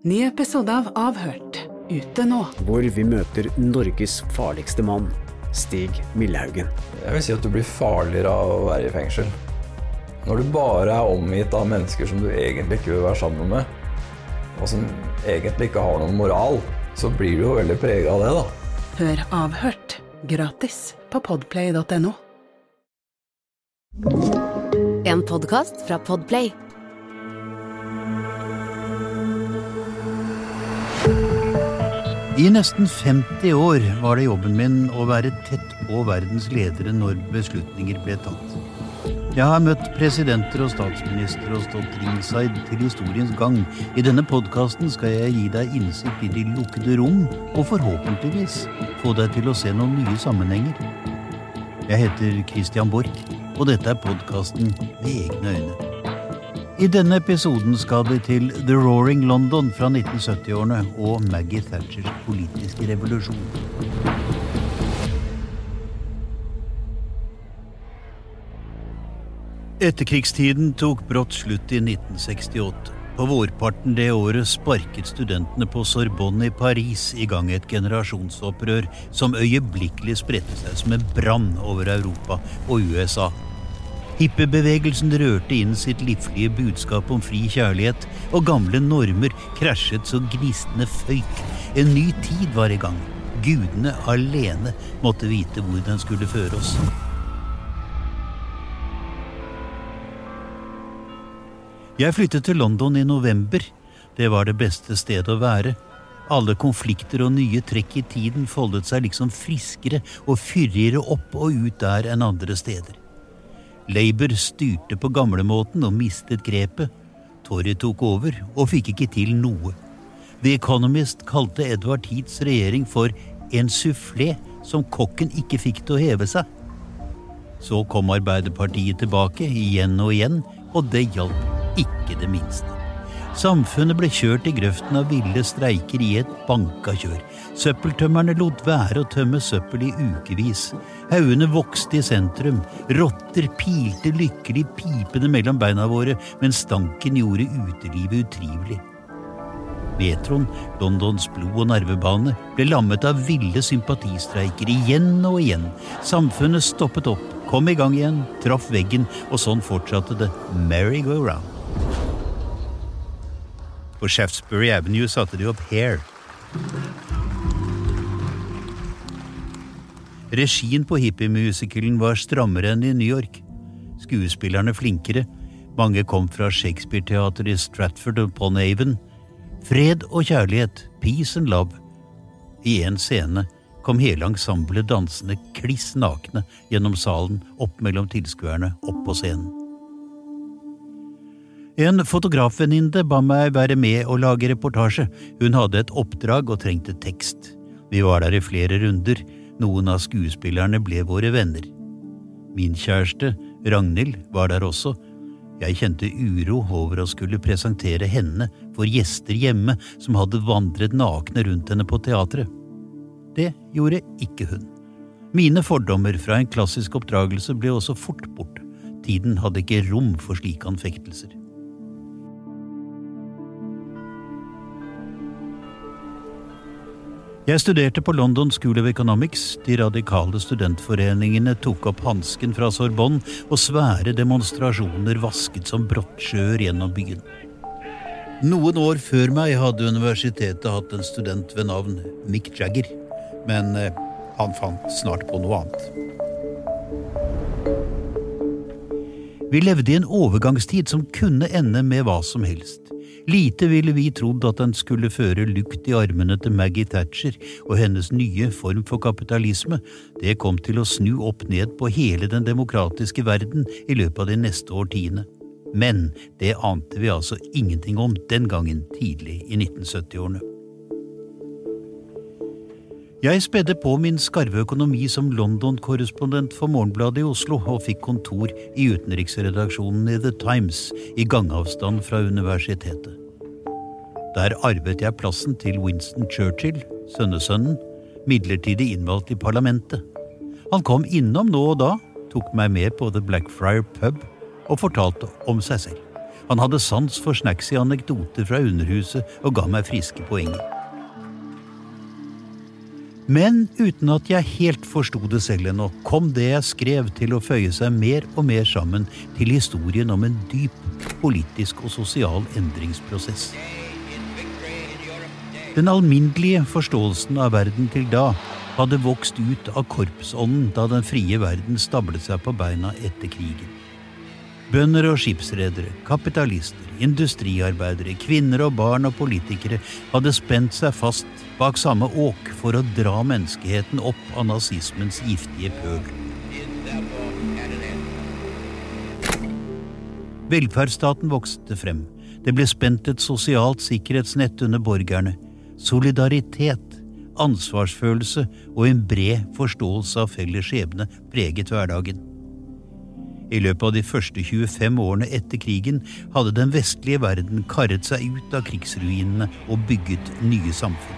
Ny episode av Avhørt, ute nå. Hvor vi møter Norges farligste mann, Stig Millhaugen. Jeg vil si at du blir farligere av å være i fengsel. Når du bare er omgitt av mennesker som du egentlig ikke vil være sammen med, og som egentlig ikke har noen moral, så blir du jo veldig preget av det da. Hør Avhørt, gratis på podplay.no. En podcast fra Podplay. I nesten 50 år var det jobben min å være tett på verdens ledere når beslutninger ble tatt. Jeg har møtt presidenter og statsminister og stått ringside til historiens gang. I denne podcasten skal jeg gi deg innsikt i de lukkede rom, og forhåpentligvis få deg til å se noen nye sammenhenger. Jeg heter Christian Borch, og dette er podcasten med egne øyne. I denne episoden skal vi til The Roaring London fra 1970-årene og Maggie Thatchers politiske revolusjon. Etterkrigstiden tok brått slutt i 1968. På vårparten det året sparket studentene på Sorbonne i Paris i gang et generasjonsopprør som øyeblikkelig spredte seg som en brann over Europa og USA. Hippiebevegelsen rørte inn sitt livlige budskap om fri kjærlighet, og gamle normer krasjet så gnistene føyk. En ny tid var i gang. Gudene alene måtte vite hvor den skulle føre oss. Jeg flyttet til London i november. Det var det beste stedet å være. Alle konflikter og nye trekk i tiden foldet seg liksom friskere og fyrigere opp og ut der enn andre steder. Labour styrte på gamlemåten og mistet grepet. Tory tok over og fikk ikke til noe. The Economist kalte Edward Heaths regjering for en soufflé som kokken ikke fikk til å heve seg. Så kom Arbeiderpartiet tilbake igjen, og det hjalp ikke det minste. Samfunnet ble kjørt i grøften av ville streiker i et bankakjør. Søppeltømmerne lot være å tømme søppel i ukevis. Haugene vokste i sentrum. Rotter pilte lykkelig pipene mellom beina våre, men stanken gjorde utelivet utrivelig. Metroen, Londons blod- og nervebane, ble lammet av ville sympatistreiker igjen og igjen. Samfunnet stoppet opp, kom i gang igjen, traff veggen, og sånn fortsatte det merry-go-round. På Shaftesbury Avenue satte de opp Hair. Regien på hippie-musikalen var strammere enn i New York. Skuespillerne flinkere. Mange kom fra Shakespeare-teater i Stratford upon Avon. Fred og kjærlighet, peace and love. I en scene kom hele ensemblet dansende kliss nakne gjennom salen, opp mellom tilskuerne, opp på scenen. En fotografvenninne ba meg være med og lage reportasje. Hun hadde et oppdrag og trengte tekst. Vi var der i flere runder. Noen av skuespillerne ble våre venner. Min kjæreste, Ragnhild, var der også. Jeg kjente uro over å skulle presentere henne for gjester hjemme som hadde vandret nakne rundt henne på teatret. Det gjorde ikke hun. Mine fordommer fra en klassisk oppdragelse ble også fort bort. Tiden hadde ikke rom for slike anfektelser. Jeg studerte på London School of Economics. De radikale studentforeningene tok opp hansken fra Sorbonne, og svære demonstrasjoner vasket som brottsjøer gjennom byen. Noen år før meg hadde universitetet hatt en student ved navn Mick Jagger, men han fant snart på noe annet. Vi levde i en overgangstid som kunne ende med hva som helst. Lite ville vi trodd at den skulle føre lukt i armene til Maggie Thatcher, og hennes nye form for kapitalisme, det kom til å snu opp ned på hele den demokratiske verden i løpet av de neste årtiene. Men det ante vi altså ingenting om den gangen tidlig i 1970-årene. Jeg spedde på min skarve økonomi som London-korrespondent for Morgenbladet i Oslo og fikk kontor i utenriksredaksjonen i The Times i gangavstand fra universitetet. Der arvet jeg plassen til Winston Churchill, sønnesønnen, midlertidig innvalgt i parlamentet. Han kom innom nå og da, tok meg med på The Blackfriar pub og fortalte om seg selv. Han hadde sans for snacksy anekdoter fra underhuset og ga meg friske poenger. Men uten at jeg helt forstod det selv ennå, kom det jeg skrev til å føye seg mer og mer sammen til historien om en dyp politisk og sosial endringsprosess. Den alminnelige forståelsen av verden til da hadde vokst ut av korpsånden da den frie verden stablet seg på beina etter krigen. Bønder og skipsredere, kapitalister, industriarbeidere, kvinner og barn og politikere hadde spent seg fast bak samme åk for å dra menneskeheten opp av nazismens giftige pøl. Velferdsstaten vokste frem. Det ble spent et sosialt sikkerhetsnett under borgerne. Solidaritet, ansvarsfølelse og en bred forståelse av felles skjebne preget hverdagen. I løpet av de første 25 årene etter krigen hadde den vestlige verden karret seg ut av krigsruinene og bygget nye samfunn.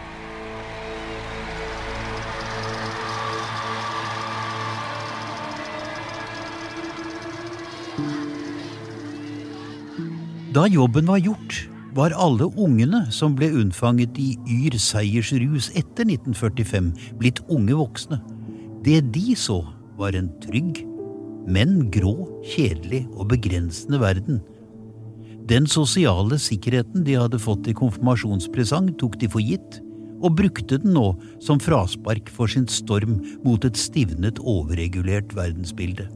Da jobben var gjort, var alle ungene som ble unnfanget i seiersrus etter 1945 blitt unge voksne. Det de så var en trygg, men grå, kjedelig og begrensende verden. Den sosiale sikkerheten de hadde fått i konfirmasjonspresang tok de for gitt, og brukte den nå som fraspark for sin storm mot et stivnet, overregulert verdensbilde.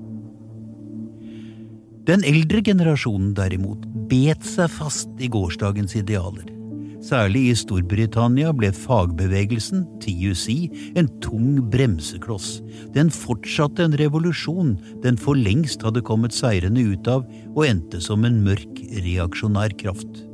Den eldre generasjonen derimot bet seg fast i gårsdagens idealer. Særlig i Storbritannia ble fagbevegelsen, TUC, en tung bremsekloss. Den fortsatte en revolusjon den for lengst hadde kommet seirende ut av og endte som en mørk, reaksjonær kraft.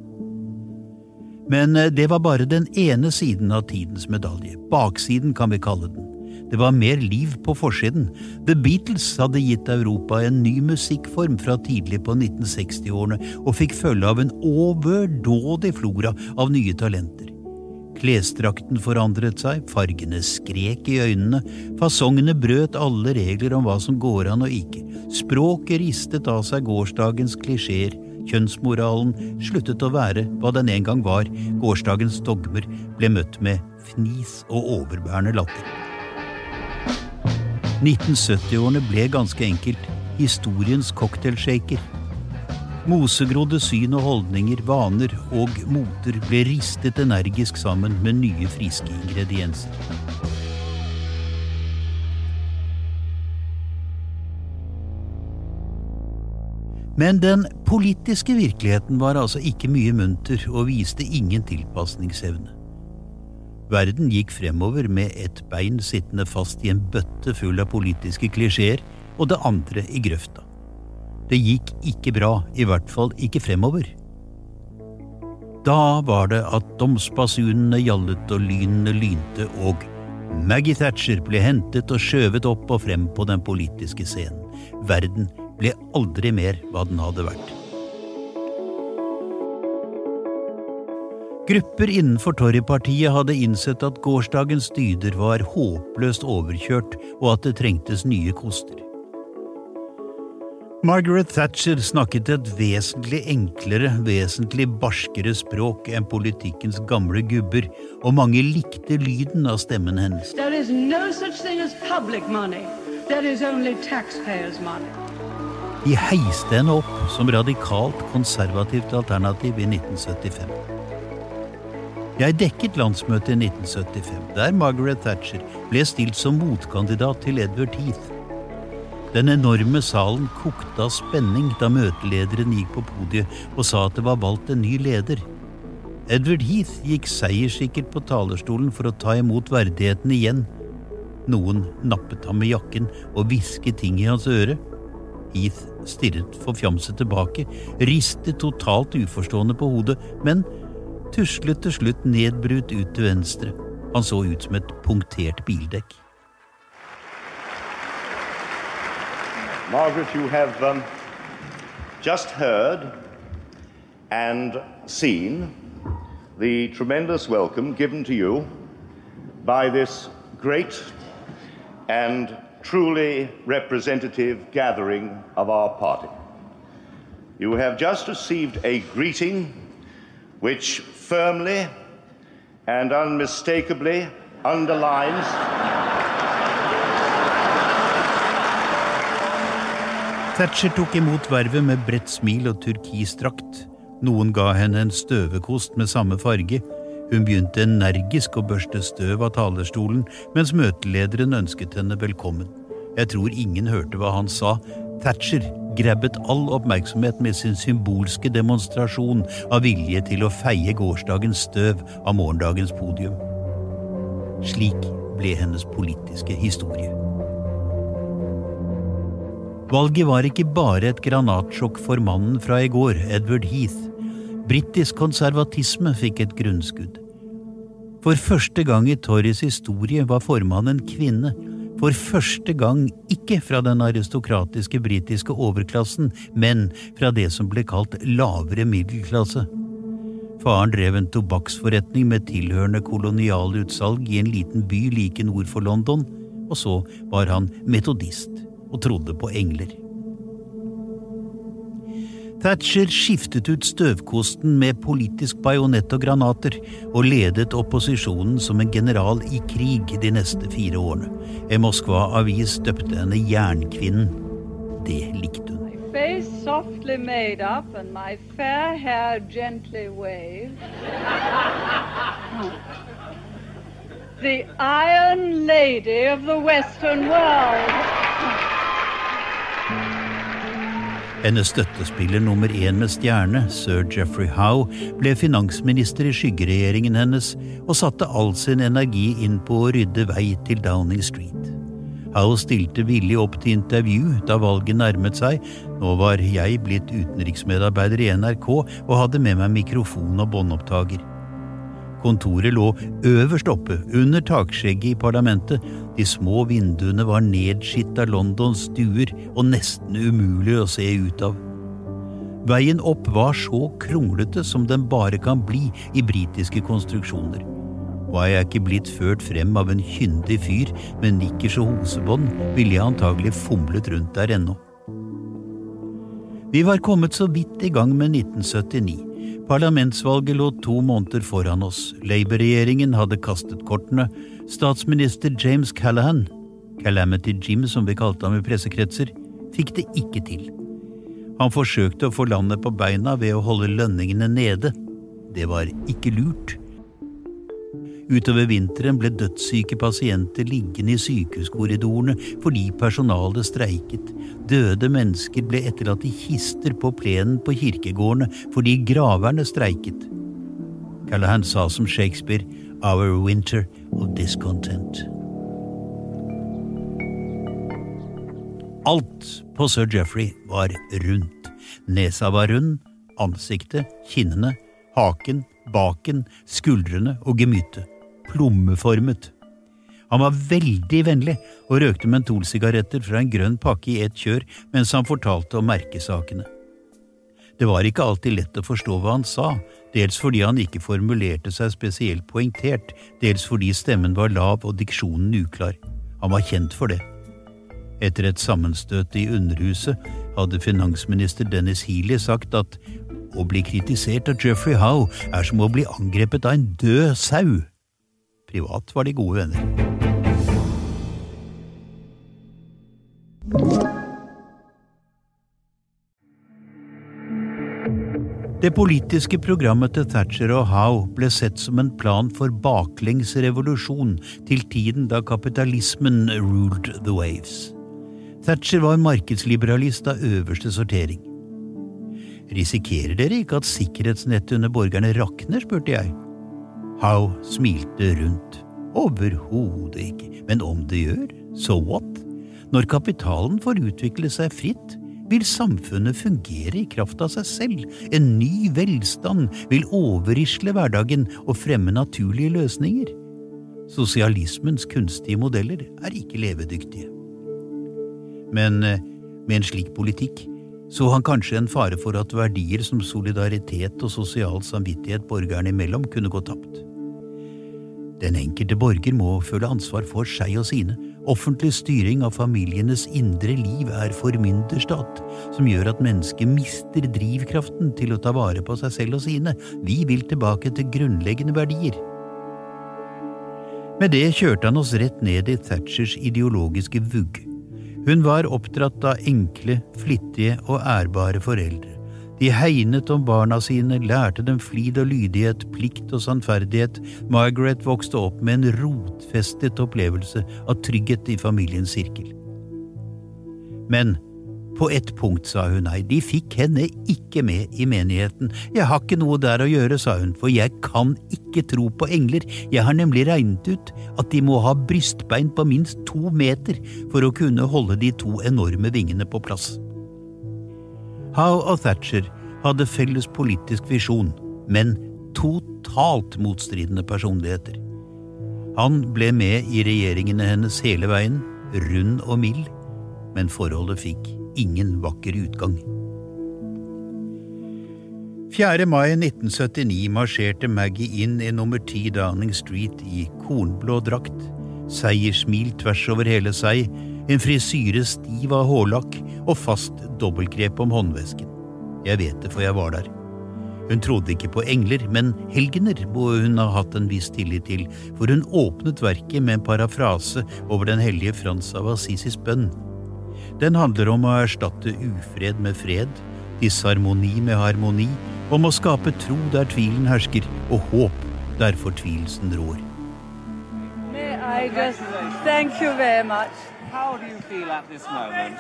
Men det var bare den ene siden av tidens medalje. Baksiden kan vi kalle den. Det var mer liv på forsiden. The Beatles hadde gitt Europa en ny musikkform fra tidlig på 1960-årene og fikk følge av en overdådig flora av nye talenter. Klesdrakten forandret seg, fargene skrek i øynene, fasongene brøt alle regler om hva som går an og ikke. Språket ristet av seg gårsdagens klisjeer, kjønnsmoralen sluttet å være hva den en gang var, gårsdagens dogmer ble møtt med fnis og overbærende latter. 1970-årene ble ganske enkelt historiens cocktailshaker. Mosegrodde syn og holdninger, vaner og moter ble ristet energisk sammen med nye friske ingredienser. Men den politiske virkeligheten var altså ikke mye munter og viste ingen tilpasningsevne. Verden gikk fremover med et bein sittende fast i en bøtte full av politiske klisjeer, og det andre i grøfta. Det gikk ikke bra, i hvert fall ikke fremover. Da var det at domsbasunene gjallet og lynene lynte, og Maggie Thatcher ble hentet og skjøvet opp og frem på den politiske scenen. Verden ble aldri mer hva den hadde vært. Grupper innenfor Tory-partiet hadde innsett at gårsdagens dyder var håpløst overkjørt, og at det trengtes nye koster. Margaret Thatcher snakket et vesentlig enklere, vesentlig barskere språk enn politikkens gamle gubber, og mange likte lyden av stemmen hennes. There is no such thing as public money. There is only taxpayers' money. De heiste henne opp som radikalt konservativt alternativ i 1975. Jeg dekket landsmøtet i 1975, der Margaret Thatcher ble stilt som motkandidat til Edward Heath. Den enorme salen kokte av spenning da møtelederen gikk på podiet og sa at det var valgt en ny leder. Edward Heath gikk seierssikkert på talerstolen for å ta imot verdigheten igjen. Noen nappet ham med jakken og hvisket ting i hans øre. Heath stirret forfjamset tilbake, ristet totalt uforstående på hodet, men tuslet til slutt nedbrutt ut til venstre. Han så ut som et punktert bildekk. Margaret, you have just heard and seen the tremendous welcome given to you by this great and truly representative gathering of our party. You have just received a greeting which firmly and unmistakably underlines Thatcher tok imot vervet med bredt smil og turkisdrakt. Noen ga henne en støvekost med samme farge. Hun begynte energisk å børste støv av talerstolen, mens møtelederen ønsket henne velkommen. Jeg tror ingen hørte hva han sa. Thatcher grabbet all oppmerksomhet med sin symbolske demonstrasjon av vilje til å feie gårsdagens støv av morgendagens podium. Slik ble hennes politiske historie. Valget var ikke bare et granatsjokk for mannen fra i går, Edward Heath. Britisk konservatisme fikk et grunnskudd. For første gang i Tories historie var formannen en kvinne. For første gang ikke fra den aristokratiske britiske overklassen, men fra det som ble kalt lavere middelklasse. Faren drev en tobakksforretning med tilhørende kolonialutsalg i en liten by like nord for London, og så var han metodist og trodde på engler. Thatcher skiftet ut støvkosten med politisk bajonett og granater og ledet opposisjonen som en general i krig de neste 4 årene. En Moskva-avis døpte henne jernkvinnen. Det likte hun. My face softly made up and my fair hair gently waved. The Iron Lady of the Western world. Hennes støttespiller nummer 1 med stjerne, Sir Geoffrey Howe, ble finansminister i skyggeregjeringen hennes og satte all sin energi inn på å rydde vei til Downing Street. Howe stilte villig opp til intervju da valget nærmet seg. Nå var jeg blitt utenriksmedarbeider i NRK og hadde med meg mikrofon og båndopptaker. Kontoret lå øverst oppe, under takskjegget i parlamentet. De små vinduene var nedskitt av Londons stuer og nesten umulig å se ut av. Veien opp var så kronglete som den bare kan bli i britiske konstruksjoner. Var jeg ikke blitt ført frem av en kyndig fyr med nikkers og hosebånd, ville jeg antagelig fomlet rundt der ennå. Vi var kommet så vidt i gang med 1979. Parlamentsvalget lå 2 måneder foran oss. Labour-regjeringen hadde kastet kortene. Statsminister James Callaghan, Calamity Jim som vi kalte ham i pressekretser, fikk det ikke til. Han forsøkte å få landet på beina ved å holde lønningene nede. Det var ikke lurt. Utover vinteren ble dødssyke pasienter liggende i sykehuskorridorene fordi personalet streiket. Døde mennesker ble etterlatt i kister på plenen på kirkegårdene fordi graverne streiket. Callaghan sa som Shakespeare, "Our winter of discontent." Alt på Sir Geoffrey var rundt. Nesa var rund, ansiktet, kinnene, haken, baken, skuldrene og gemyttet. Plommeformet. Han var veldig vennlig og røkte mentolsigaretter fra en grønn pakke i ett kjør mens han fortalte om merkesakene. Det var ikke alltid lett å forstå hva han sa, dels fordi han ikke formulerte seg spesielt poengtert, dels fordi stemmen var lav og diksjonen uklar. Han var kjent for det. Etter et sammenstøt i Underhuset hadde finansminister Dennis Healey sagt at å bli kritisert av Geoffrey Howe er som å bli angrepet av en død sau. Privat var de gode venner. Det politiske programmet til Thatcher og Howe ble sett som en plan for baklengsrevolusjon til tiden da kapitalismen ruled the waves. Thatcher var markedsliberalist av øverste sortering. Risikerer dere ikke at sikkerhetsnettet under borgerne rakner, spurte jeg. Howe smilte rundt. Overhodet ikke, men om det gjør, so what? Når kapitalen får utvikle seg fritt, vil samfunnet fungere i kraft av seg selv. En ny velstand vil overrisle hverdagen og fremme naturlige løsninger. Sosialismens kunstige modeller er ikke levedyktige. Men med en slik politikk så han kanskje en fare for at verdier som solidaritet og sosial samvittighet borgerne imellom kunne gå tapt. Den enkelte borger må føle ansvar for seg og sine, Offentlig styring av familienes indre liv formynderstat, som gjør at mennesket mister drivkraften til å ta vare på seg selv og sine. Vi vil tilbake til grunnleggende verdier. Med det kjørte han oss rett ned i Thatchers ideologiske vugg. Hun var oppdratt av enkle, flittige og ærbare foreldre. De hegnet om barna sine, lærte dem flid og lydighet, plikt og sannferdighet. Margaret vokste opp med en rotfestet opplevelse av trygghet i familiens sirkel. Men på ett punkt sa hun nei, de fikk henne ikke med i menigheten. Jeg har ikke noe der å gjøre, sa hun, for jeg kan ikke tro på engler. Jeg har nemlig regnet ut at de må ha brystbein på minst 2 meter for å kunne holde de 2 enorme vingene på plass. Howe og Thatcher hadde felles politisk visjon, men totalt motstridende personligheter. Han ble med i regjeringene hennes hele veien, rund og mild, men forholdet fikk ingen vakker utgang. 4. mai 1979 marsjerte Maggie inn i nummer 10 Downing Street i kornblå drakt, seiersmil tvers over hele seg, en frisyre stiv av hårlakk og fast dobbeltgrep om håndvesken. Jeg vet det, for jeg var der. Hun trodde ikke på engler, men helgener må hun ha hatt en viss tillit til, for hun åpnet verket med en parafrase over den hellige Frans av Assisis bønn. Den handler om å erstatte ufred med fred, disharmoni med harmoni, om å skape tro der tvilen hersker, og håp der fortvilelsen rår. May I just thank you very much. How do you feel at this moment?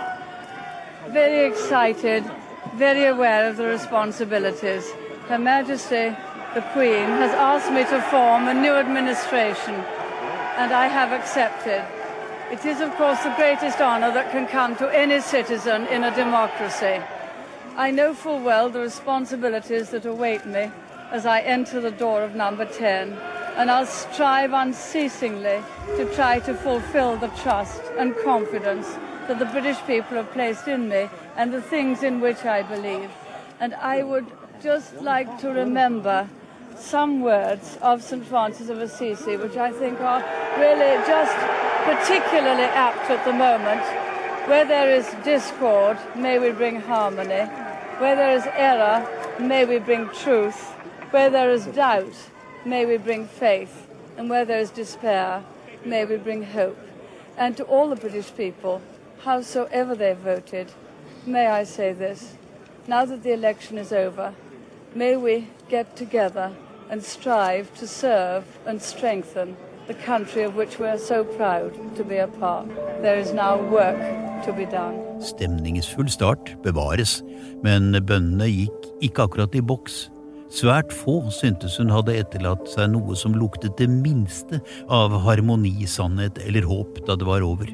Very excited, very aware of the responsibilities. Her Majesty, the Queen, has asked me to form a new administration, and I have accepted. It is, of course, the greatest honor that can come to any citizen in a democracy. I know full well the responsibilities that await me as I enter the door of number 10. And I'll strive unceasingly to try to fulfill the trust and confidence that the British people have placed in me and the things in which I believe. And I would just like to remember some words of St. Francis of Assisi, which I think are really just particularly apt at the moment. Where there is discord, may we bring harmony. Where there is error, may we bring truth. Where there is doubt, may we bring faith, and where there is despair, may we bring hope. And to all the British people, howsoever they voted, may I say this, now that the election is over, may we get together and strive to serve and strengthen the country of which we are so proud to be a part. There is now work to be done. Stemningsfull start bevares, men bønnene gikk ikke akkurat i boks. Svært få syntes hun hadde etterlatt seg noe som luktet det minste av harmoni, sannhet eller håp da det var over.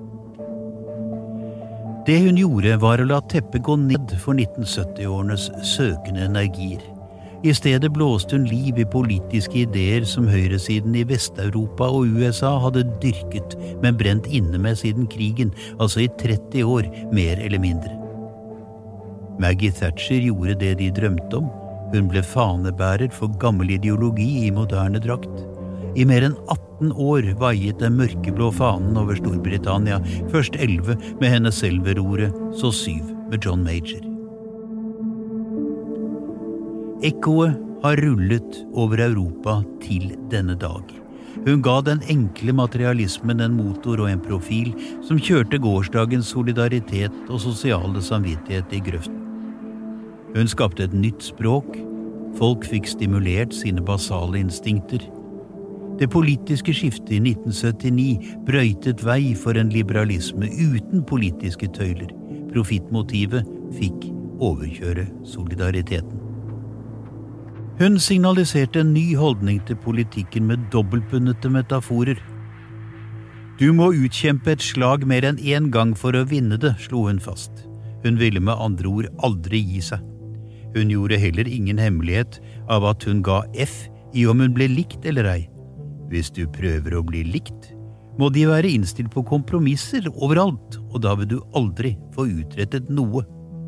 Det hun gjorde var å la teppet gå ned for 1970-årenes søkende energier. I stedet blåste hun liv i politiske ideer som høyresiden i Vest-Europa og USA hadde dyrket, men brent inne med siden krigen, altså i 30 år, mer eller mindre. Maggie Thatcher gjorde det de drømte om. Hun ble fanebærer for gammel ideologi i moderne drakt. I mer enn 18 år veiet den mørkeblå fanen over Storbritannia, først 11 med henne selv ved roret, så 7 med John Major. Ekkoet har rullet over Europa til denne dag. Hun ga den enkle materialismen en motor og en profil som kjørte gårsdagens solidaritet og sosiale samvittighet i grøften. Hun skapte et nytt språk, folk fikk stimulert sine basale instinkter. Det politiske skiftet i 1979 brøytet vei for en liberalisme uten politiske tøyler. Profittmotivet fikk overkjøre solidariteten. Hun signaliserte en ny holdning til politikken med dobbeltbundete metaforer. Du må utkjempe et slag mer enn en gang for å vinne det, slo hun fast. Hun ville med andre ord aldri gi seg. Hun gjorde heller ingen hemmelighet av at hun ga F i om hun ble likt eller ei. Hvis du prøver å bli likt, må de være innstilt på kompromisser overalt, og da vil du aldri få utrettet noe.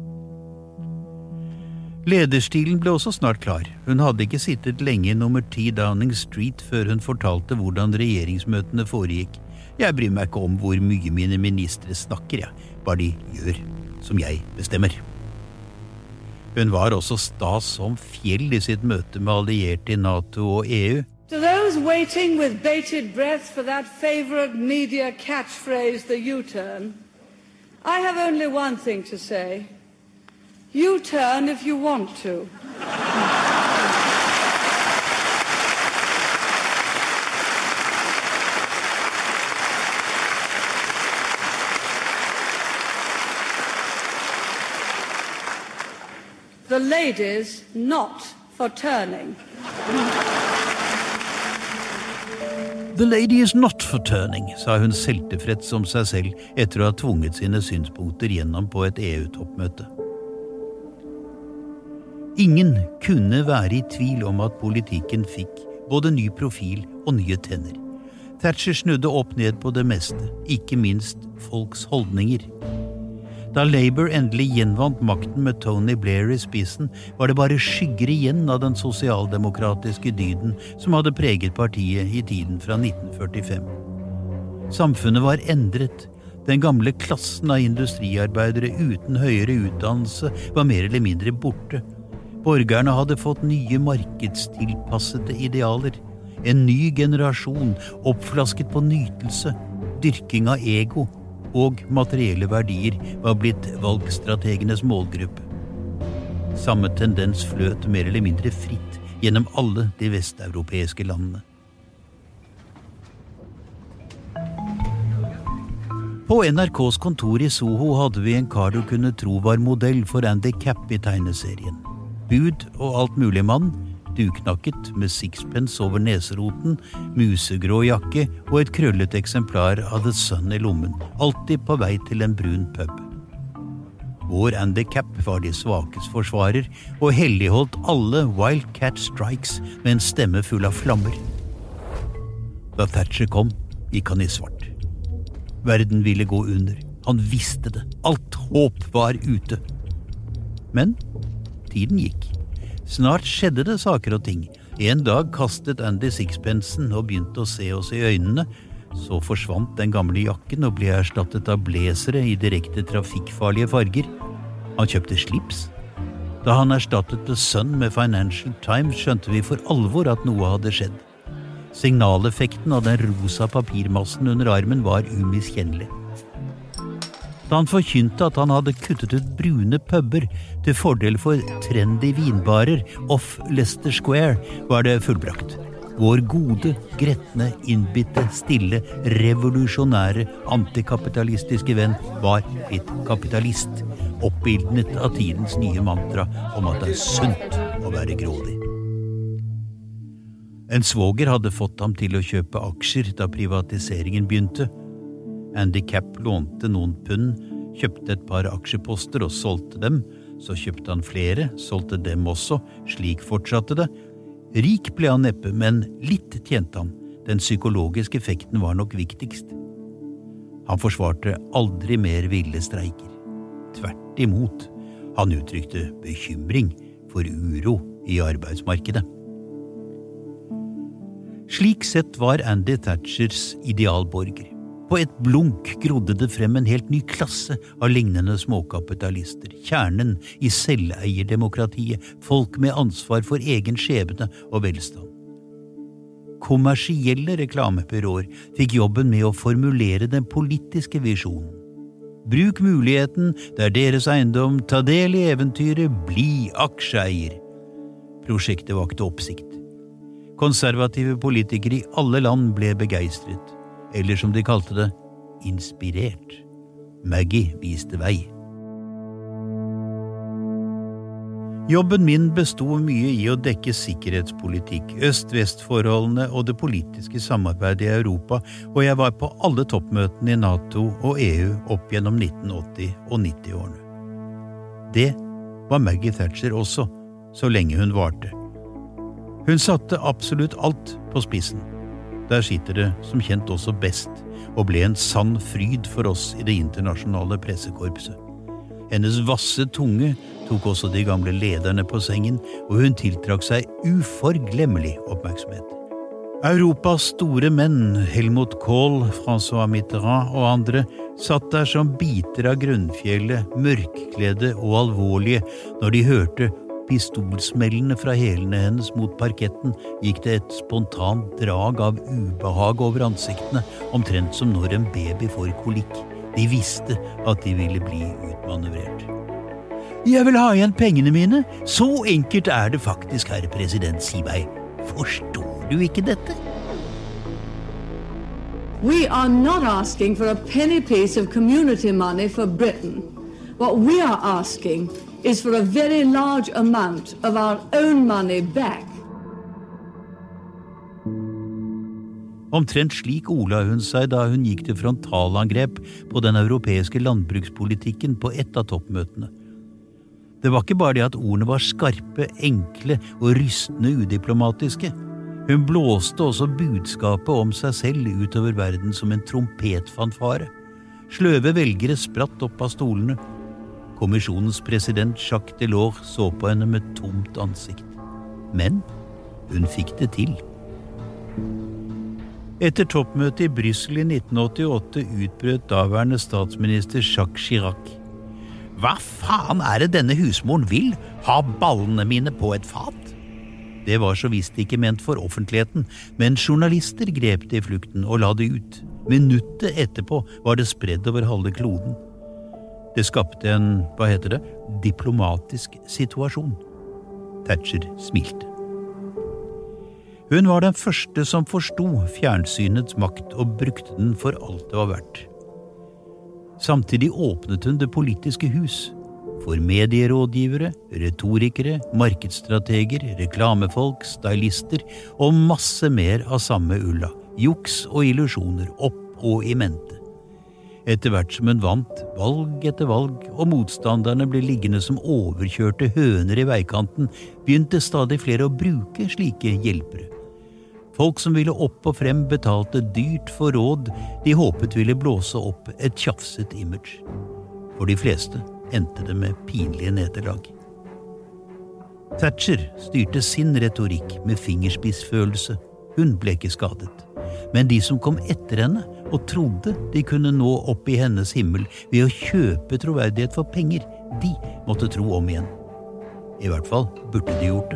Lederstilen ble også snart klar. Hun hadde ikke sittet lenge i nummer 10 Downing Street før hun fortalte hvordan regjeringsmøtene foregikk. Jeg bryr meg ikke om hvor mye mine ministre snakker, bare de gjør som jeg bestemmer. Hun var også sta som fjell I sitt møte med allierte I NATO og EU. To those waiting with bated breath for that favorite media catchphrase, the U-turn, I have only one thing to say. U-turn if you want to. The ladies not for turning. The lady is not for turning, sa hun selvtilfreds som seg selv etter å ha tvunget sine synspunkter gjennom på et EU-toppmøte. Ingen kunne være I tvil om at politikken fikk både ny profil og nye tenner. Thatcher snudde opp ned på det meste, ikke minst folks holdninger. Da Labour endelig gjenvant makten med Tony Blair I spissen, var det bare skygger igjen av den sosialdemokratiske dyden som hadde preget partiet I tiden fra 1945. Samfunnet var endret. Den gamle klassen av industriarbeidere uten høyere utdannelse var mer eller mindre borte. Borgerne hadde fått nye markedstilpassede idealer. En ny generasjon oppflasket på nytelse, dyrking av ego, og materielle verdier var blitt valgstrategenes målgruppe. Samme tendens fløt mer eller mindre fritt gjennom alle de vesteuropeiske landene. På NRKs kontor I Soho hadde vi en kar du kunne tro var modell for Andy Capp I tegneserien. Bud og alt mulig mann, duknakket med sixpence over neseroten, musegrå jakke og et krøllet eksemplar av The Sun I lommen, alltid på vei til en brun pub. Vår Andy Capp var de svakes forsvarer og helligholdt alle Wildcat Strikes med en stemme full av flammer. Da Thatcher kom, gikk han I svart. Verden ville gå under. Han visste det. Alt håp var ute. Men tiden gikk. Snart skjedde det saker og ting. En dag kastet Andy sixpensen og begynte å se oss I øynene. Så forsvant den gamle jakken og ble erstattet av blazere I direkte trafikkfarlige farger. Han kjøpte slips. Da han erstattet The Sun med Financial Times, skjønte vi for alvor at noe hadde skjedd. Signaleffekten av den rosa papirmassen under armen var umiskjennelig. Da han forkynte at han hadde kuttet ut brune pubber til fordel for trendy vinbarer off Leicester Square, var det fullbrakt. Vår gode, gretne, innbitte, stille, revolusjonære, antikapitalistiske venn var blitt kapitalist, oppildnet av tidens nye mantra om at det sunt å være grådig. En svoger hadde fått ham til å kjøpe aksjer da privatiseringen begynte. Andy Capp lånte noen pund, kjøpte et par aksjeposter og solgte dem, så kjøpte han flere, solgte dem også, slik fortsatte det. Rik ble han neppe, men litt tjente han. Den psykologiske effekten var nok viktigst. Han forsvarte aldri mer ville streiker. Tvert imot, han uttrykte bekymring for uro I arbeidsmarkedet. Slik sett var Andy Thatchers idealborger. På et blunk grodde det frem en helt ny klasse av lignende småkapitalister, kjernen I selveierdemokratiet, folk med ansvar for egen skjebne og velstand. Kommersielle reklamebyråer fikk jobben med å formulere den politiske visjonen. Bruk muligheten, der deres eiendom, ta del I eventyret, bli aksjeeier. Prosjektet vakte oppsikt. Konservative politikere I alle land ble begeistret. Eller som de kalte det, inspirert. Maggie viste vei. Jobben min bestod mye I å dekke sikkerhetspolitikk, øst-vest-forholdene og det politiske samarbeidet I Europa, og jeg var på alle toppmøtene I NATO og EU opp gjennom 1980- og 90-årene. Det var Maggie Thatcher også, så lenge hun varte. Hun satte absolutt alt på spissen. Der sitter det som kjent også best, og ble en sann fryd for oss I det internasjonale pressekorpset. Hennes vasse tunge tok også de gamle lederne på sengen, og hun tiltrakk seg uforglemmelig oppmerksomhet. Europas store menn, Helmut Kohl, François Mitterrand og andre, satt der som biter av grunnfjellet, mørkkledde og alvorlige. Når de hørte pistolsmellene fra hælene hennes mot parketten, gikk det et spontant drag av ubehag over ansiktene, omtrent som når en baby får kolikk. De visste at de ville bli utmanøvrert. Jeg vil ha igjen pengene mine. Så enkelt det faktisk, herre president, si meg. Forstår du ikke dette? We are not asking for a penny piece of community money for Britain. What we are asking is for a very large amount of our own money back. Omtrent slik ola hun seg da hun gikk til frontalangrep på den europeiske landbrukspolitikken på ett av toppmøtene. Det var ikke bare det at ordene var skarpe, enkle og rystende udiplomatiske. Hun blåste også budskapet om seg selv utover verden som en trompetfanfare. Sløve velgere spratt opp av stolene. Kommisjonens president Jacques Delors så på henne med tomt ansikt. Men hun fikk det til. Etter toppmøtet i Brussel i 1988 utbrøt daværende statsminister Jacques Chirac. Hva faen det denne husmoren vil? Ha ballene mine på et fat? Det var så visst ikke ment for offentligheten, men journalister grep det i flukten og la det ut. Minuttet etterpå var det spredd over halve kloden. Det skapte en, diplomatisk situasjon. Thatcher smilte. Hun var den første som forstod fjernsynets makt og brukte den for alt det var verdt. Samtidig åpnet hun det politiske hus for medierådgivere, retorikere, markedsstrateger, reklamefolk, stylister og masse mer av samme ulla, juks og illusjoner opp og i mente. Etter hvert som hun vant valg etter valg og motstanderne ble liggende som overkjørte høner i veikanten, begynte stadig flere å bruke slike hjelpere. Folk som ville opp og frem betalte dyrt for råd de håpet ville blåse opp et tjafset image. For de fleste endte det med pinlige nederlag. Thatcher styrte sin retorikk med fingerspissfølelse. Hun ble ikke skadet. Men de som kom etter henne og trodde de kunne nå opp i hennes himmel ved å kjøpe troverdighet for penger, de måtte tro om igjen. I hvert fall burde de gjort det.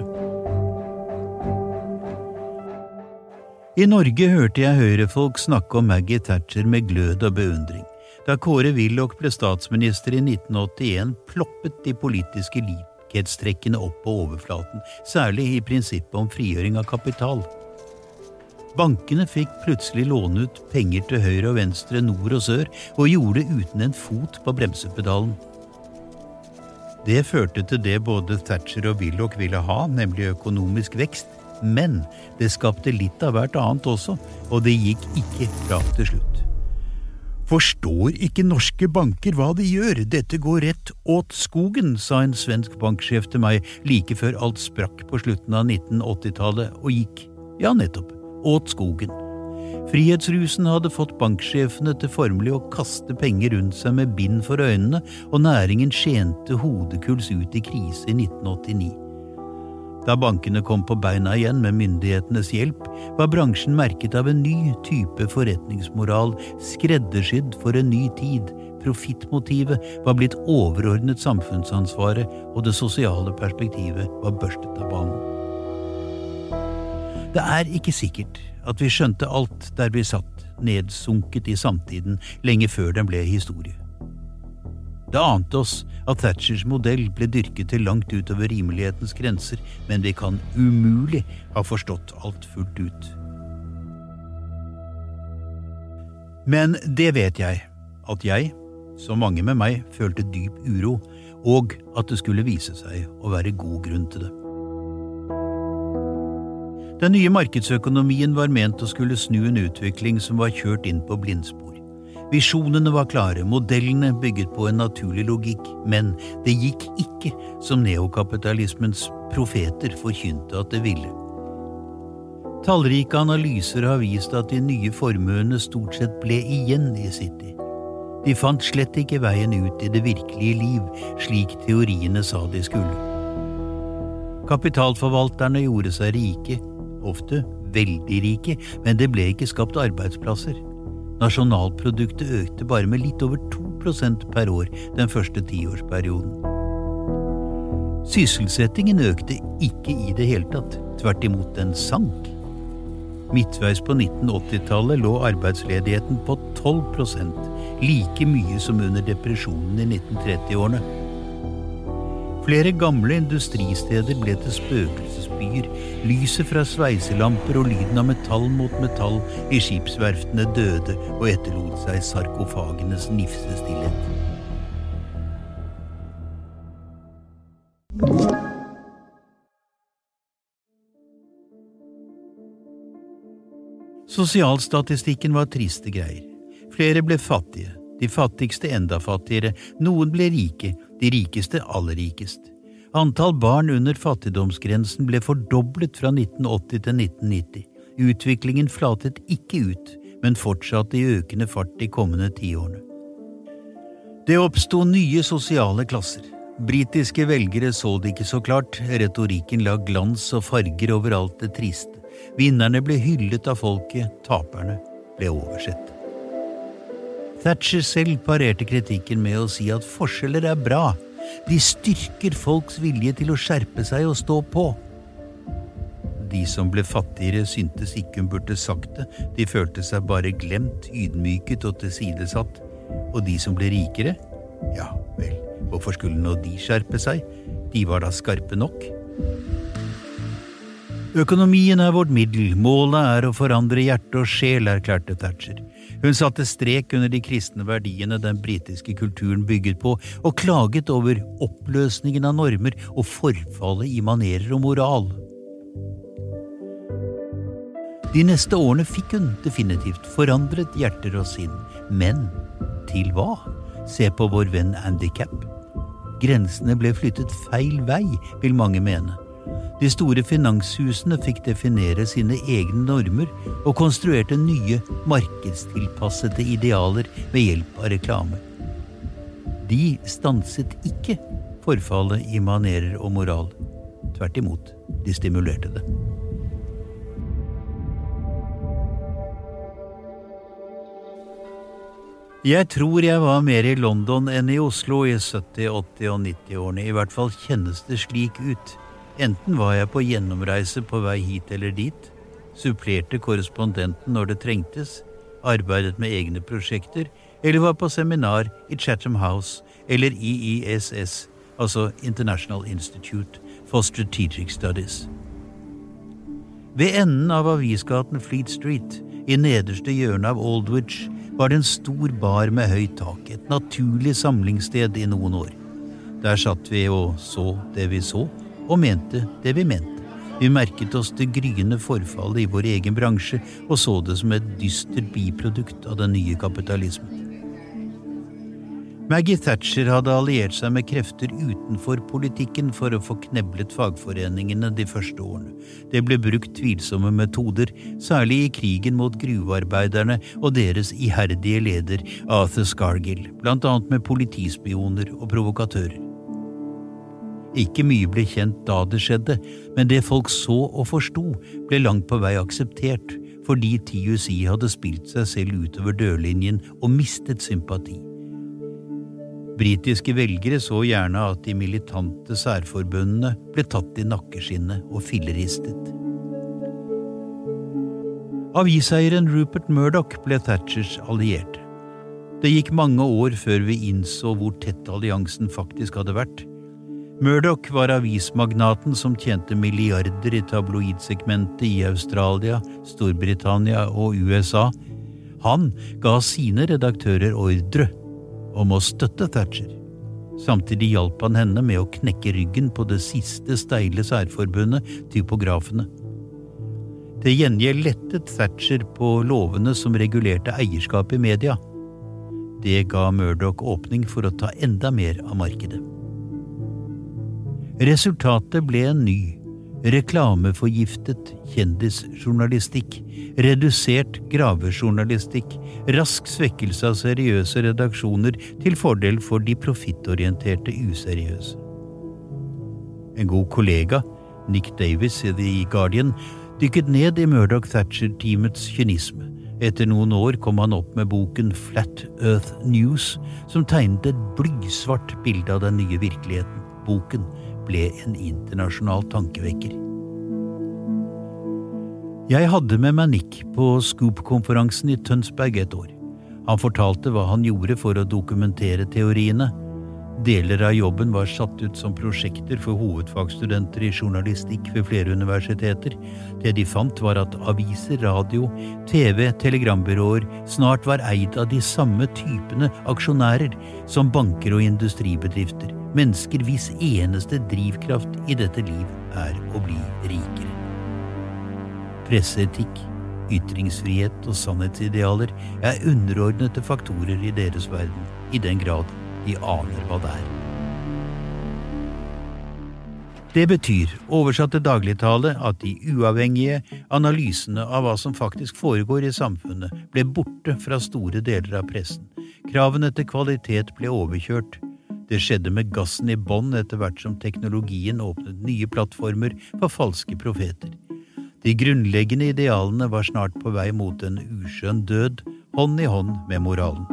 I Norge hørte jeg høyrefolk snakke om Maggie Thatcher med glød og beundring. Da Kåre Willoch ble statsminister i 1981, ploppet de politiske likhetstrekkene opp på overflaten, særlig i prinsippet om frigjøring av kapital. Bankene fikk plutselig låne ut penger til høyre og venstre, nord og sør, og gjorde det uten en fot på bremsepedalen. Det førte til det både Thatcher og Willoch ville ha, nemlig økonomisk vekst, men det skapte litt av hvert annet også, og det gikk ikke bra til slutt. Forstår ikke norske banker hva de gjør? Dette går rett åt skogen, sa en svensk banksjef til meg like før alt sprakk på slutten av 1980-tallet og gikk, ja nettopp, åt skogen. Frihetsrusen hadde fått banksjefene til formelig å kaste penger rundt seg med bind for øynene, og næringen skjente hodekuls ut i krise i 1989. Da bankene kom på beina igjen med myndighetenes hjelp, var bransjen merket av en ny type forretningsmoral, skreddersydd for en ny tid. Profittmotivet var blitt overordnet samfunnsansvaret, og det sosiale perspektivet var børstet av banen. Det ikke sikkert at vi skjønte alt der vi satt, nedsunket i samtiden, lenge før den ble historie. Det ante oss at Thatchers modell ble dyrket til langt utover rimelighetens grenser, men vi kan umulig ha forstått alt fullt ut. Men det vet jeg, at jeg, som mange med meg, følte dyp uro, og at det skulle vise seg å være god grunn til det. Den nye markedsøkonomien var ment å skulle snu en utvikling som var kjørt inn på blindspor. Visjonene var klare, modellene bygget på en naturlig logikk, men det gikk ikke som neokapitalismens profeter forkynte at det ville. Tallrike analyser har vist at de nye formuene stort sett ble igjen i City. De fant slett ikke veien ut i det virkelige liv, slik teoriene sa de skulle. Kapitalforvalterne gjorde seg rike, ofte veldig rike, men det ble ikke skapt arbeidsplasser. Nasjonalproduktet økte bare med litt over 2% per år den første 10-årsperioden. Sysselsettingen økte ikke i det hele tatt, tvert imot den sank. Midtveis på 1980-tallet lå arbeidsledigheten på 12%, like mye som under depresjonen i 1930-årene. Flere gamle industristeder ble til spøkelsesbyer, lyset fra sveiselamper og lyden av metall mot metall i skipsverftene døde og etterlot seg sarkofagenes nifsestillhet. Sosialstatistikken var triste greier. Flere ble fattige, de fattigste enda fattigere, noen ble rike, de rikeste aller rikest. Antall barn under fattigdomsgrensen ble fordoblet fra 1980 til 1990. Utviklingen flatet ikke ut, men fortsatte i økende fart de kommende 10 årene. Det oppstod nye sosiale klasser. Britiske velgere så det ikke så klart, retorikken la glans og farger over alt det triste. Vinnerne ble hyllet av folket, taperne ble oversett. Thatcher selv parerte kritikken med å si at forskjeller er bra. De styrker folks vilje til å skjerpe seg og stå på. De som ble fattigere syntes ikke hun burde sagt det, de følte seg bare glemt, ydmyket og tilsidesatt. Og de som ble rikere? Ja, vel, hvorfor skulle nå de skjerpe seg? De var da skarpe nok. Økonomien er vårt middel, målet er å forandre hjerte og sjel, erklærte Thatcher. Hun satte strek under de kristne verdiene den britiske kulturen bygget på, og klaget over oppløsningen av normer og forfallet i manerer og moral. De neste årene fikk hun definitivt forandret hjerter og sinn, men til hva? Se på vår venn Andy Capp. Grensene ble flyttet feil vei, vil mange mene. De store finanshusene fikk definere sine egne normer og konstruerte nye, markedstilpassede idealer ved hjelp av reklame. De stanset ikke forfallet i manerer og moral. Tvert imot, de stimulerte det. Jeg tror jeg var mer i London enn i Oslo i 70-, 80- og 90-årene. I hvert fall kjennes det slik ut. Enten var jeg på gjennomreise på vei hit eller dit, supplerte korrespondenten når det trengtes, arbeidet med egne prosjekter, eller var på seminar i Chatham House eller IISS, altså International Institute for Strategic Studies. Ved enden av avisgaten Fleet Street, i nederste hjørne av Aldwych, var det en stor bar med høyt tak, et naturlig samlingssted i noen år. Der satt vi og så det vi så, og mente det vi mente. Vi merket oss det gryende forfallet i vår egen bransje, og så det som et dystert biprodukt av den nye kapitalismen. Maggie Thatcher hadde alliert seg med krefter utenfor politikken for å få kneblet fagforeningene de første årene. Det ble brukt tvilsomme metoder, særlig i krigen mot gruvearbeiderne og deres iherdige leder Arthur Scargill, blant annet med politispioner og provokatører. Ikke mye ble kjent da det skjedde, men det folk så og forstod ble langt på vei akseptert, fordi TUC hadde spilt seg selv utover dørlinjen og mistet sympati. Britiske velgere så gjerne at de militante særforbundene ble tatt i nakkeskinnet og filleristet. Aviseieren Rupert Murdoch ble Thatchers allierte. Det gikk mange år før vi innså hvor tett alliansen faktisk hadde vært. Murdoch var avismagnaten som tjente milliarder i tabloidsegmentet i Australia, Storbritannia og USA. Han ga sine redaktører ordre om å støtte Thatcher. Samtidig hjalp han henne med å knekke ryggen på det siste steile særforbundet, typografene. Til gjengjeld lettet Thatcher på lovene som regulerte eierskap i media. Det ga Murdoch åpning for å ta enda mer av markedet. Resultatet ble en ny, reklameforgiftet kjendisjournalistikk, redusert gravejournalistikk, rask svekkelse av seriøse redaksjoner til fordel for de profittorienterte useriøse. En god kollega, Nick Davis i The Guardian, dykket ned I Murdoch-Thatcher-teamets kynisme. Etter noen år kom han opp med boken Flat Earth News, som tegnet et blysvart bilde av den nye virkeligheten. Boken ble en internasjonal tankevekker. Jeg hadde med meg Nick på Scoop-konferansen I Tønsberg et år. Han fortalte hva han gjorde for å dokumentere teoriene. Deler av jobben var satt ut som prosjekter for hovedfagstudenter I journalistikk ved flere universiteter. Det de fant var at aviser, radio, TV, telegrambyråer snart var eid av de samme typene aksjonærer som banker og industribedrifter. Mennesker hvis eneste drivkraft I dette liv å bli rikere. Presseetikk, ytringsfrihet og sannhetsidealer underordnede faktorer I deres verden, I den grad de aner hva det Det betyr, oversatt til dagligtale, at de uavhengige analysene av hva som faktisk foregår I samfunnet ble borte fra store deler av pressen. Kravene til kvalitet ble overkjørt. Det skjedde med gassen I bånn etter hvert som teknologien åpnet nye plattformer for falske profeter. De grunnleggende idealene var snart på vei mot en uskjønn død, hånd I hånd med moralen.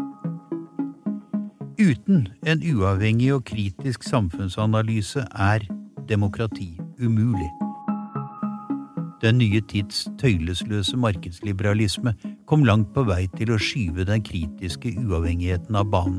Uten en uavhengig og kritisk samfunnsanalyse demokrati umulig. Den nye tids tøylesløse markedsliberalisme kom langt på vei til å skyve den kritiske uavhengigheten av banen.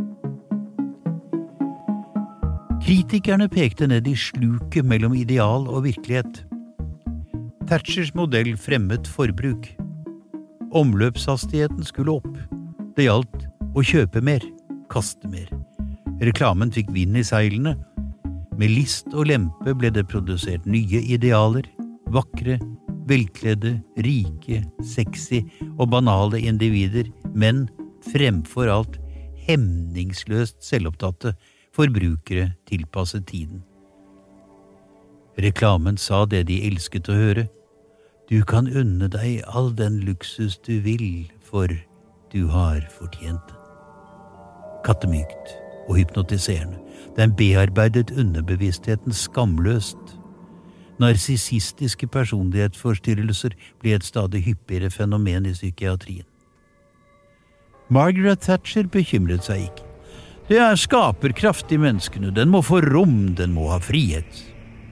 Kritikerne pekte ned I sluket mellom ideal og virkelighet. Thatchers modell fremmet forbruk. Omløpshastigheten skulle opp. Det gjaldt å kjøpe mer. Kaste mer. Reklamen fikk vind I seilene. Med list og lempe ble det produsert nye idealer, vakre, velkledde, rike, sexy og banale individer, men fremfor alt hemningsløst selvopptatte forbrukere tilpasset tiden. Reklamen sa det de elsket å høre. Du kan unne deg all den luksus du vil, for du har fortjent det. Kattemykt og hypnotiserende. Den bearbeidet underbevisstheten skamløst. Narsissistiske personlighetsforstyrrelser ble et stadig hyppigere fenomen I psykiatrien. Margaret Thatcher bekymret seg ikke. Det skaperkraft I menneskene. Den må få rom, den må ha frihet.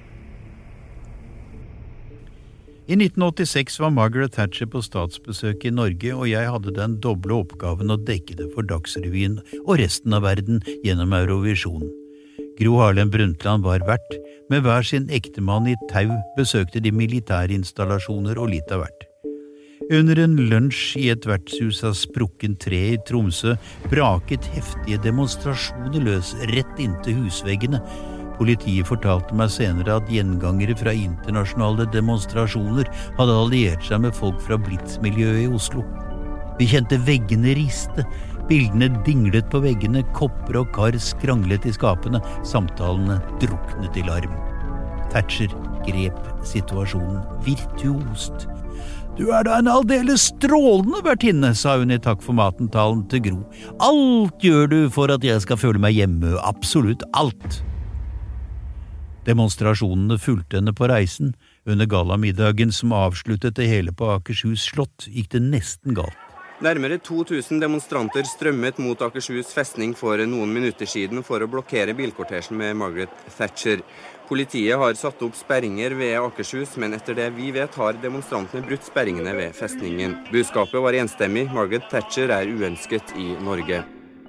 I 1986 var Margaret Thatcher på statsbesøk I Norge, og jeg hadde den doble oppgaven å dekke det for Dagsrevyen og resten av verden gjennom Eurovision. Gro Harlem Brundtland var vert, med hver sin ektemann I tau besøkte de militærinstallasjoner og litt av hvert. Under en lunsj I et vertshus av sprukken tre I Tromsø braket heftige demonstrasjoner løs rett inntil husveggene. Politiet fortalte meg senere at gjengangere fra internasjonale demonstrasjoner hadde alliert seg med folk fra Blitz-miljøet I Oslo. Vi kjente veggene riste, bildene dinglet på veggene, kopper og kar skranglet I skapene, samtalene druknet I larm. Thatcher grep situasjonen virtuost. Du da en aldeles strålende vertinne, sa hun I takk for maten-talen til Gro. Alt gjør du for at jeg skal føle meg hjemme, absolutt alt. Demonstrasjonene fulgte henne på reisen. Under gallamiddagen som avsluttet det hele på Akershus slott, gikk det nesten galt. Nærmere 2000 demonstranter strømmet mot Akershus festning for noen minutter siden for å blokkere bilkortesjen med Margaret Thatcher. Politiet har satt opp sperringer ved Akershus, men etter det vi vet har demonstrantene brutt sperringene ved festningen. Budskapet var enstemmig. Margaret Thatcher uønsket I Norge.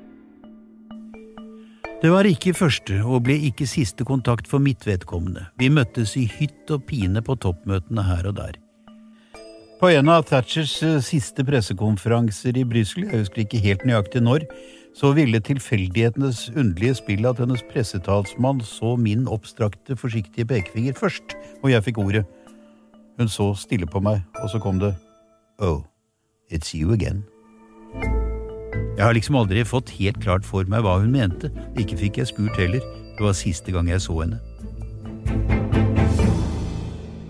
Det var ikke første og ble ikke siste kontakt for mitt vedkommende. Vi møttes I hytt og pine på toppmøtene her og der. På en av Thatchers siste pressekonferanser I Brussel, jeg husker ikke helt nøyaktig når, så ville tilfeldighetenes underlige spill at hennes pressetalsmann så min oppstrakte, forsiktige pekefinger først, og jeg fikk ordet. Hun så stille på meg, og så kom det, «Oh, it's you again». Jeg har liksom aldri fått helt klart for meg hva hun mente. Ikke fikk jeg spurt heller. Det var siste gang jeg så henne.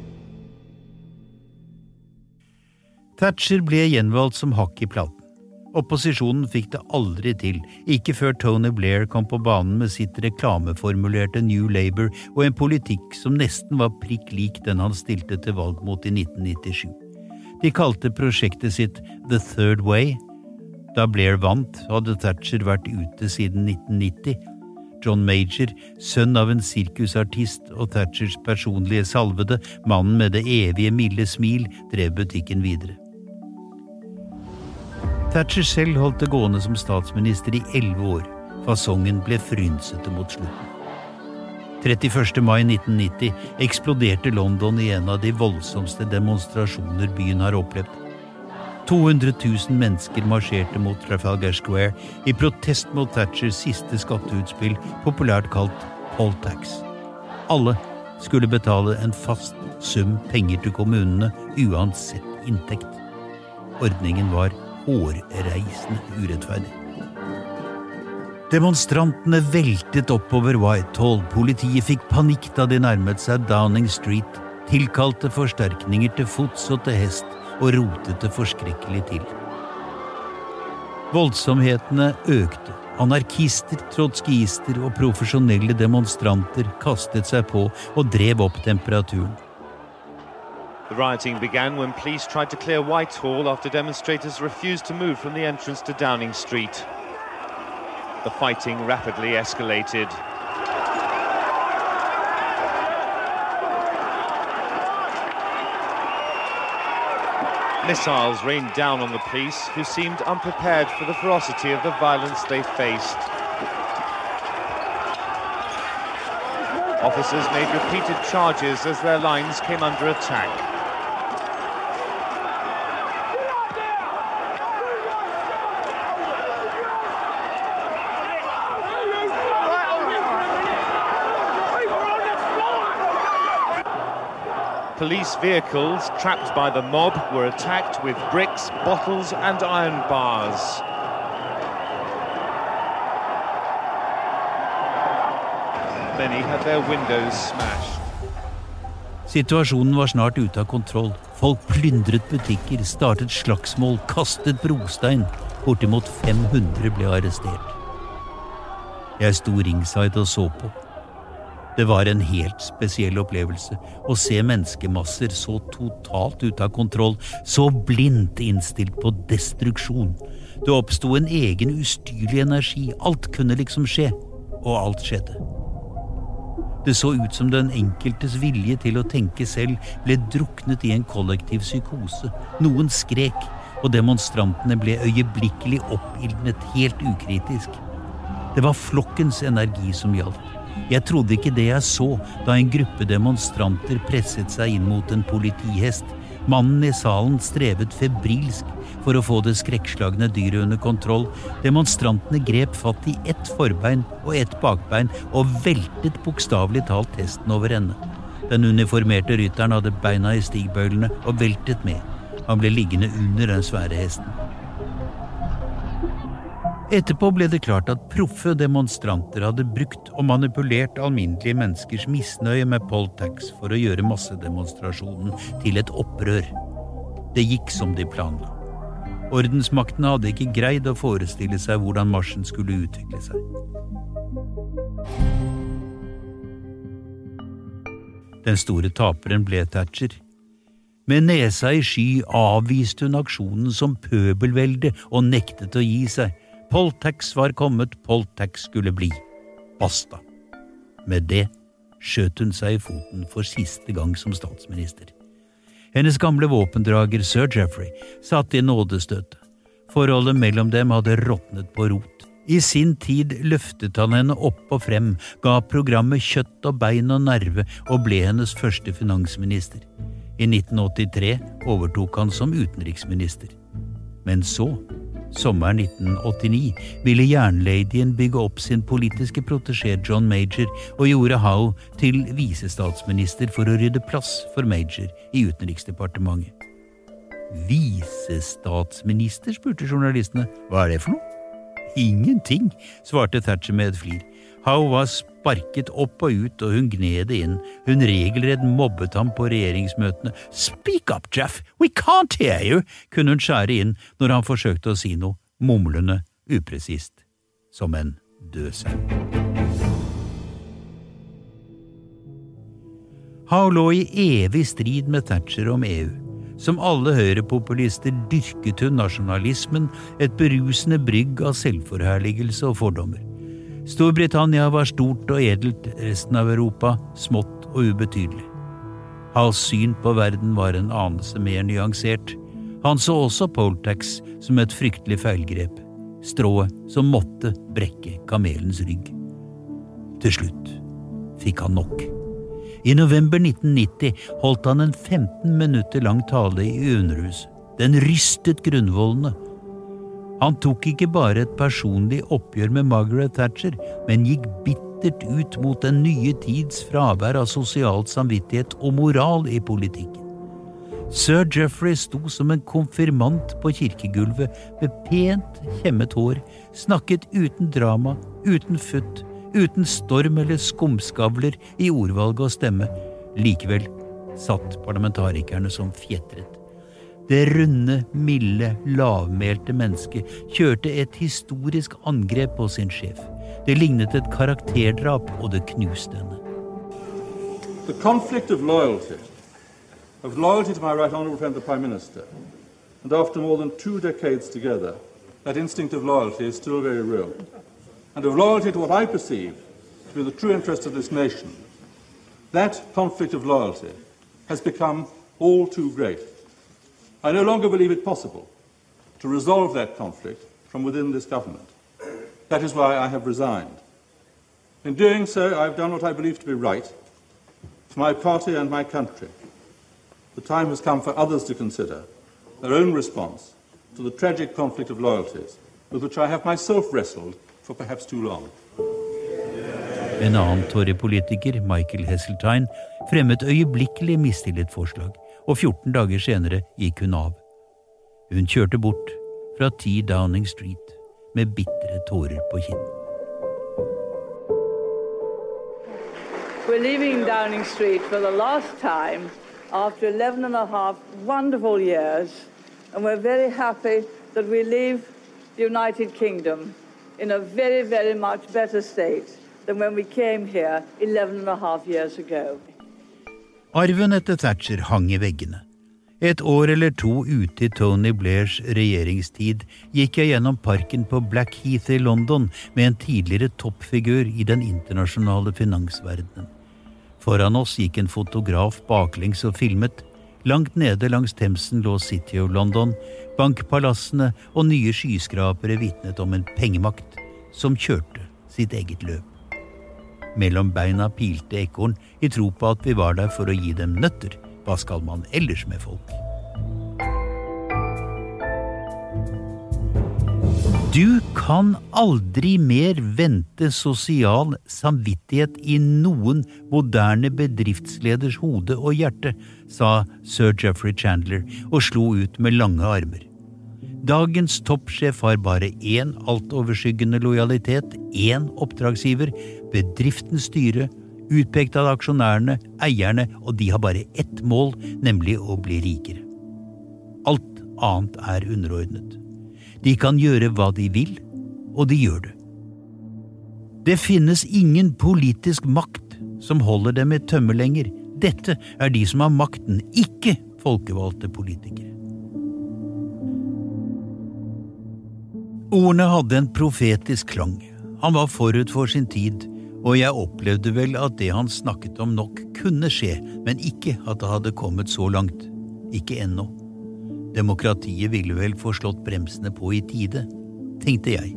Thatcher ble gjenvalgt som hakk I platen. Opposisjonen fikk det aldri til, ikke før Tony Blair kom på banen med sitt reklameformulerte New Labour og en politikk som nesten var prikk lik den han stilte til valg mot i 1997. De kalte prosjektet sitt The Third Way. Da Blair vant, hadde Thatcher vært ute siden 1990. John Major, sønn av en sirkusartist og Thatchers personlige salvede, mannen med det evige milde smil, drev butikken videre. Thatcher selv holdt det gående som statsminister i 11 år. Fasongen ble frynsete mot slutten. 31. mai 1990 eksploderte London i en av de voldsomste demonstrasjoner byen har opplevd. 200 000 mennesker marsjerte mot Trafalgar Square i protest mot Thatchers siste skatteutspill, populært kalt poll tax. Alle skulle betale en fast sum penger til kommunene, uansett inntekt. Ordningen var hårreisende urettferdig. Demonstrantene veltet oppover Whitehall, politiet fikk panikk da de nærmet seg Downing Street, tilkalte forsterkninger til fots og til hest og rotet det forskrekkelig til. Voldsomhetene økte. Anarkister, trotskiister og profesjonelle demonstranter kastet seg på og drev opp temperaturen. The rioting began when police tried to clear Whitehall after demonstrators refused to move from the entrance to Downing Street. The fighting rapidly escalated. Missiles rained down on the police, who seemed unprepared for the ferocity of the violence they faced. Officers made repeated charges as their lines came under attack. Police vehicles trapped by the mob were attacked with bricks, bottles and iron bars. Many had their windows smashed. Situasjonen var snart ute av kontroll. Folk plyndret butikker, startet slagsmål, kastet brostein. Bortimot 500 ble arrestert. Jeg sto ringside og så på. Det var en helt spesiell opplevelse å se menneskemasser så totalt ut av kontroll, så blindt innstilt på destruksjon. Det oppstod en egen ustyrlig energi, alt kunne liksom skje, og alt skjedde. Det så ut som den enkeltes vilje til å tenke selv ble druknet i en kollektiv psykose. Noen skrek, og demonstrantene ble øyeblikkelig oppildnet helt ukritisk. Det var flokkens energi som gjaldt. Jeg trodde ikke det jeg så da en gruppe demonstranter presset seg inn mot en politihest. Mannen i salen strevet febrilsk for å få det skrekkslagne dyret under kontroll. Demonstrantene grep fatt i ett forbein og ett bakbein og veltet bokstavelig talt hesten over ende. Den uniformerte rytteren hadde beina i stigbøylene og veltet med. Han ble liggende under den svære hesten. Etterpå ble det klart at proffe demonstranter hadde brukt og manipulert alminnelige menneskers misnøye med poll tax for å gjøre massedemonstrasjonen til et opprør. Det gikk som de planla. Ordensmaktene hadde ikke greid å forestille seg hvordan marsjen skulle utvikle seg. Den store taperen ble Thatcher. Med nesa i sky avviste hun aksjonen som pøbelvelde og nektet å gi seg. Poll tax var kommet, poll tax skulle bli. Basta. Med det skjøt hun seg i foten for siste gang som statsminister. Hennes gamle våpendrager, Sir Geoffrey, satt i nådestøtet. Forholdet mellom dem hadde råtnet på rot. I sin tid løftet han henne opp og frem, ga programmet kjøtt og bein og nerve og ble hennes første finansminister. I 1983 overtok han som utenriksminister. Men så, sommeren 1989, ville jernladyen bygge opp sin politiske protégé John Major og gjorde Howe til visestatsminister for å rydde plass for Major i utenriksdepartementet. Visestatsminister, spurte journalistene. Hva det for noe? Ingenting, svarte Thatcher med et flir. Howe var sparket opp og ut, og hun gned inn. Hun regelredd mobbet ham på regjeringsmøtene. Speak up, Jeff! We can't hear you! Kunne hun skjære inn når han forsøkte å si noe. mumlende upresist, som en død sau. Howe lå i evig strid med Thatcher om EU. Som alle høyrepopulister dyrket hun nasjonalismen, et berusende brygg av selvforherligelse og fordommer. Storbritannia var stort og edelt, resten av Europa smått og ubetydelig. Howes syn på verden var en anelse mer nyansert. Han så også poll tax som et fryktelig feilgrep, strået som måtte brekke kamelens rygg. Til slutt fikk han nok. I november 1990 holdt han en 15 minutter lang tale i Underhuset. Den rystet grunnvollene. Han tok ikke bare et personlig oppgjør med Margaret Thatcher, men gikk bittert ut mot den nye tids fravær av sosialt samvittighet og moral i politikken. Sir Geoffrey sto som en konfirmant på kirkegulvet med pent, kjemmet hår, snakket uten drama, uten futt, uten storm eller skumskavler i ordvalg og stemme. Likevel satt parlamentarikerne som fjetret. Det runde, milde, lavmælte mennesket kjørte et historisk angrep på sin sjef. Det lignet et karakterdrap, og det knuste henne. The conflict of loyalty to my right honourable friend the Prime Minister, and after more than 2 decades together, that instinct of loyalty is still very real. And of loyalty to what I perceive to be the true interest of this nation, that conflict of loyalty has become all too great. I no longer believe it possible to resolve that conflict from within this government. That is why I have resigned. In doing so, I have done what I believe to be right for my party and my country. The time has come for others to consider their own response to the tragic conflict of loyalties with which I have myself wrestled for perhaps too long. En annen Tory-politiker, Michael Heseltine, fremmet øyeblikkelig mistillitsforslag, og 14 dager senere gikk hun av. Hun kjørte bort fra 10 Downing Street med bittre tårer på kinn. We're leaving Downing Street for the last time after 11 and a half wonderful years, and we're very happy that we leave the United Kingdom in a very, very much better state than when we came here 11 and a half years ago. Arven etter Thatcher hang i veggene. Et år eller 2 ute i Tony Blairs regjeringstid gikk jeg gjennom parken på Blackheath i London med en tidligere toppfigur i den internasjonale finansverdenen. Foran oss gikk en fotograf baklengs og filmet. Langt nede langs Themsen lå City of London, bankpalassene og nye skyskrapere vitnet om en pengemakt som kjørte sitt eget løp. Mellom beina pilte ekorn i tro på at vi var der for å gi dem nøtter. Hva skal man ellers med folk? Du kan aldri mer vente sosial samvittighet i noen moderne bedriftsleders hode og hjerte, sa Sir Geoffrey Chandler og slo ut med lange armer. Dagens toppsjef har bare én altoverskyggende lojalitet, én oppdragsgiver, bedriftens styre, utpekt av aksjonærene, eierne, og de har bare ett mål, nemlig å bli rikere. Alt annet er underordnet. De kan gjøre hva de vil, og de gjør det. Det finnes ingen politisk makt som holder dem i tømme lenger. Dette er de som har makten, ikke folkevalgte politikere. Ordene hadde en profetisk klang. Han var forut for sin tid, og jeg opplevde vel at det han snakket om nok kunne skje, men ikke at det hadde kommet så langt. Ikke ennå. Demokratiet ville vel få slått bremsene på i tide, tenkte jeg.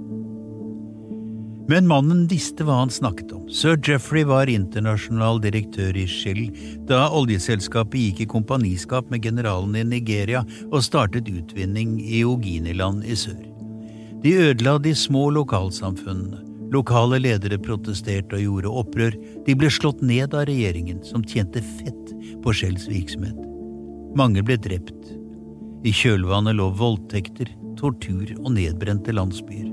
Men mannen visste hva han snakket om. Sir Geoffrey var internasjonal direktør i Shell da oljeselskapet gikk i kompaniskap med generalen i Nigeria og startet utvinning i Oginiland i sør. De ødela de små lokalsamfunnene. Lokale ledere protesterte og gjorde opprør. De ble slått ned av regjeringen, som tjente fett på Shells virksomhet. Mange ble drept. I kjølvannet lå voldtekter, tortur og nedbrente landsbyer.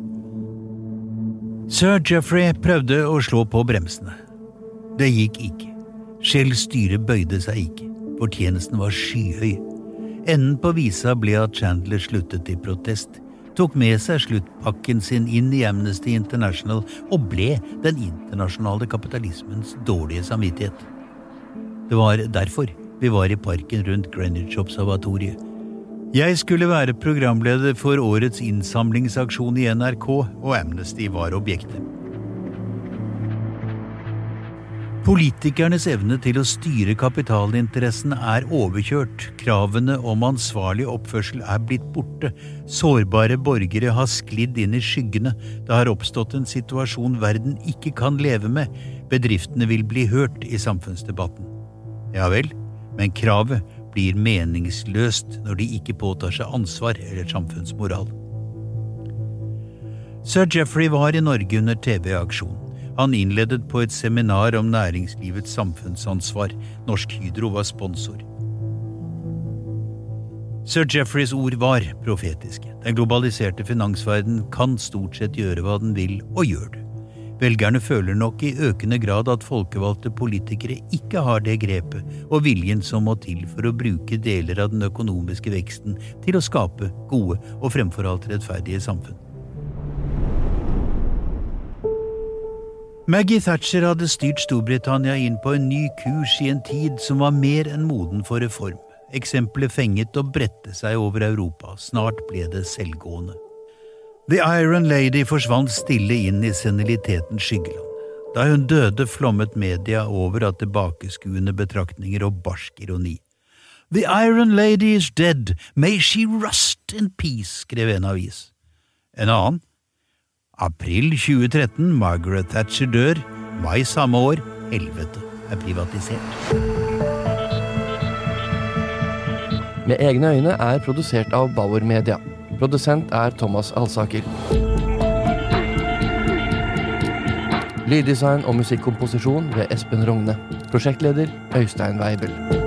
Sir Geoffrey prøvde å slå på bremsene. Det gikk ikke. Shells styre bøyde seg ikke. Fortjenesten var skyhøy. Enden på visa ble at Chandler sluttet i protest. tok med seg sluttpakken sin inn i Amnesty International og ble den internasjonale kapitalismens dårlige samvittighet. Det var derfor vi var i parken rundt Greenwich-observatoriet. Jeg skulle være programleder for årets innsamlingsaksjon i NRK, og Amnesty var objektet. Politikernes evne til å styre kapitalinteressene er overkjørt. Kravene om ansvarlig oppførsel er blitt borte. Sårbare borgere har sklidd inn i skyggene. Det har oppstått en situasjon verden ikke kan leve med. Bedriftene vil bli hørt i samfunnsdebatten. Ja vel, men kravet blir meningsløst når de ikke påtar seg ansvar eller samfunnsmoral. Sir Geoffrey var i Norge under TV-aksjon. Han innledet på et seminar om næringslivets samfunnsansvar. Norsk Hydro var sponsor. Sir Geoffreys ord var profetiske. Den globaliserte finansverden kan stort sett gjøre hva den vil, og gjør det. Velgerne føler nok i økende grad at folkevalgte politikere ikke har det grepet og viljen som må til for å bruke deler av den økonomiske veksten til å skape gode og fremfor alt rettferdige samfunn. Maggie Thatcher hadde styrt Storbritannia inn på en ny kurs i en tid som var mer enn moden for reform. Eksempelet fenget og bredte seg over Europa. Snart ble det selvgående. The Iron Lady forsvant stille inn i senilitetens skyggeland. Da hun døde flommet media over av tilbakeskuende betraktninger og barsk ironi. The Iron Lady is dead, may she rust in peace, skrev en avis. En annen? April 2013, Margaret Thatcher dør. Mai samme år, helvete er privatisert. Med egne øyne er produsert av Bauer Media. Produsent er Thomas Alsaker. Lyddesign og musikkomposisjon ved Espen Rogne. Prosjektleder Øystein Weibel.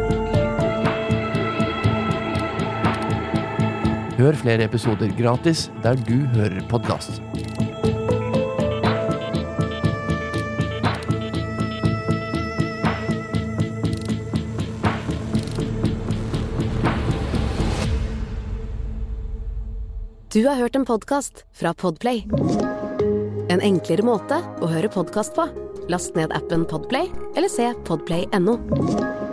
Hør flere episoder gratis der du hører podcast. Du har hørt en podcast fra Podplay. En enklere måte å høre podcast på. Last ned appen Podplay, eller se podplay.no.